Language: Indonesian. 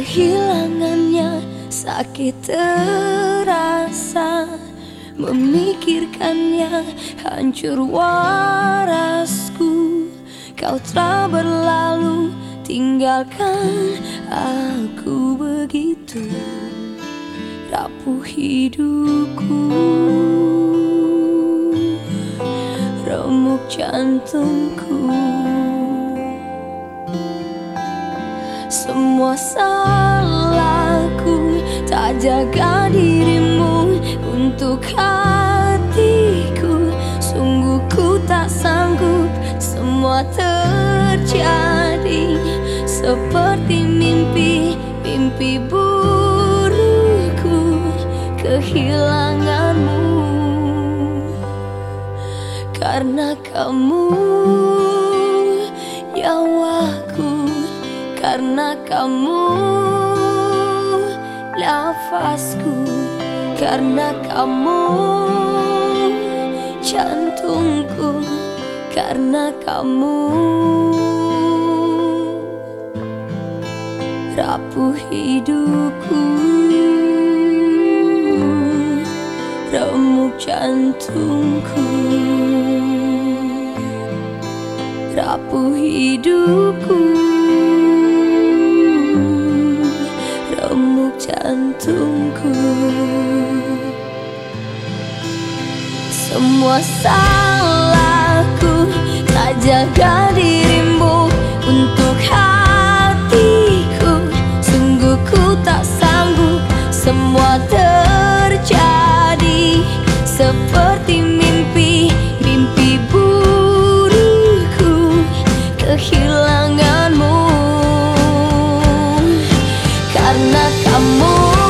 Kehilangannya sakit terasa, memikirkannya hancur warasku. Kau telah berlalu, tinggalkan aku begitu rapuh hidupku, remuk jantungku. Semua salahku, tak jaga dirimu untuk hatiku. Sungguh ku tak sanggup, semua terjadi seperti mimpi, mimpi burukku. Kehilanganmu karena kamu, nyawaku. Karena kamu, nafasku. Karena kamu, jantungku. Karena kamu, rapuh hidupku, remuk jantungku, rapuh hidupku, remuk jantungku. Semua salahku, tak jaga dirimu untuk hatiku. Sungguh ku tak sanggup, semua terjadi seperti mimpi, mimpi burukku. Kehilanganmu karena kamu,